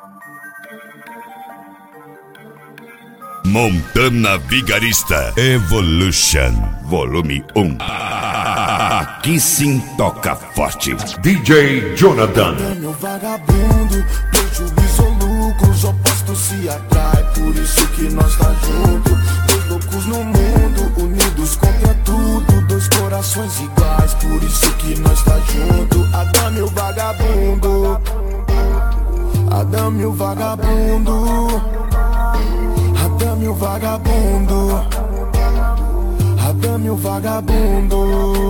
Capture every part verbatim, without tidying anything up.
Montana Vigarista Evolution Volume um. Aqui sim toca forte. D J Jonathan. Meu vagabundo, prejuízo ou lucro, os opostos se atraem, por isso que nós tá junto. Dois loucos no mundo, unidos contra tudo, dois corações iguais, por isso que nós tá junto. Adame o vagabundo, Adame o vagabundo, Adame o vagabundo, Adame o vagabundo.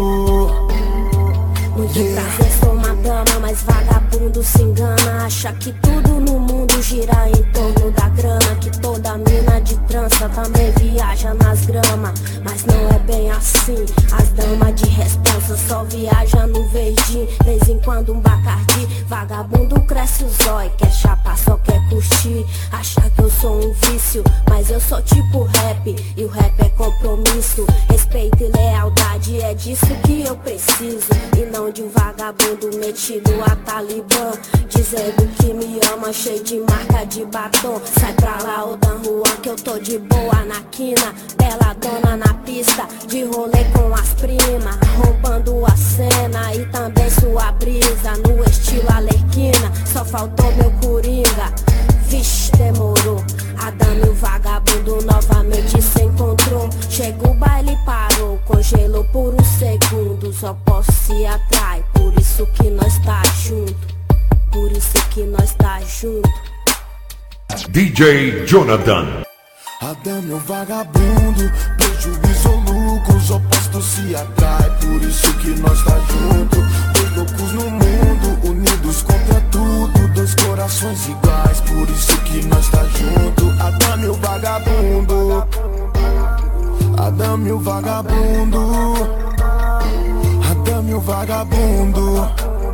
Muito prazer, sou uma dama, mas vagabundo se engana. Acha que tudo no mundo gira em torno da grana, que toda mina de trança também viaja nas gramas. Mas não é bem assim, as damas de responsa só viajam no verdinho. Vez em quando um bacardi, vagabundo cresce o zói, quer chapar, só quer curtir. Acha que eu sou um vício, mas eu sou tipo rap, e o rap é compromisso. Respeito e lealdade, é disso que eu preciso, e não de um vagabundo metido a talibã, dizendo que me ama, cheio de marca de batom. Sai pra lá, ô Dan Juan, que eu tô de boa na quina, bela dona na pista, de rolê com as primas, roubando a cena e também sua brisa, no estilo Alerquina. Só faltou meu coringa, vixe, demorou. Adame o vagabundo novamente se encontrou. Chega o baile, parou, congelou por um segundo. Só posso se atrai, por isso que nós tá junto, por isso que nós tá junto. D J Jonathan. Adame o vagabundo, prejuízo ou lucro, os opostos se atraem, por isso que nós tá junto. Dois loucos no mundo, unidos contra tudo, dois corações iguais, por isso que nós tá junto. Adame o vagabundo, Adame o vagabundo, Adame o vagabundo,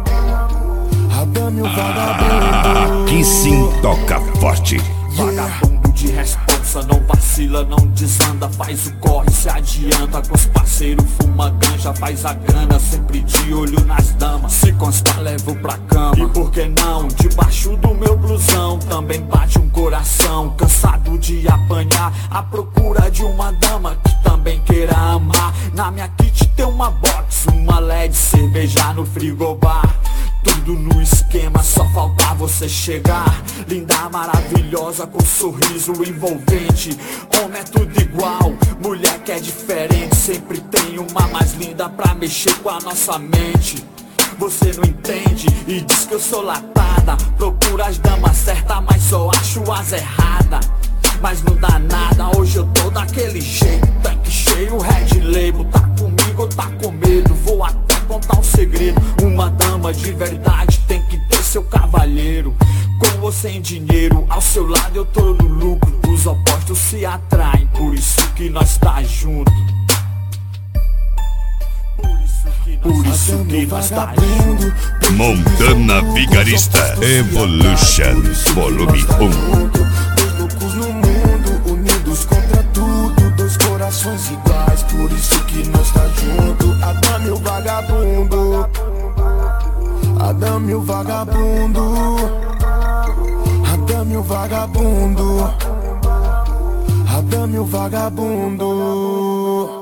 Adame o vagabundo. Aqui sim toca forte. Vagabundo de responsa, não vacila, não desanda, faz o corre, se adianta com os parceiros, fuma ganja, faz a grana, sempre de olho nas damas. Se constar, levo pra cama. E por que não? Debaixo do meu blusão também bate um coração, cansado de apanhar, à procura de uma dama que também queira amar. Na minha kit tem uma box, uma L E D, cerveja no frigobar, tudo no esquema, só falta você chegar. Linda, maravilhosa, com sorriso envolvente. Homem é tudo igual, mulher que é diferente. Sempre tem uma mais linda pra mexer com a nossa mente. Você não entende e diz que eu sou latada. Procura as damas certas, mas só acho as erradas. Mas não dá nada, hoje eu tô daquele jeito, tanque cheio, red label. Tá comigo ou tá com medo? Vou até contar um segredo. Uma dama de verdade tem que ter seu cavalheiro. Com ou sem dinheiro, ao seu lado eu tô no lucro. Os opostos se atraem, por isso que nós tá junto. Por isso que nós tá junto. Montana Vigarista Evolution Volume um. Dois loucos no mundo, unidos contra tudo, dois corações iguais, por isso que nós tá junto. Adame o vagabundo, Adame o vagabundo, Adame o vagabundo, Adame o vagabundo.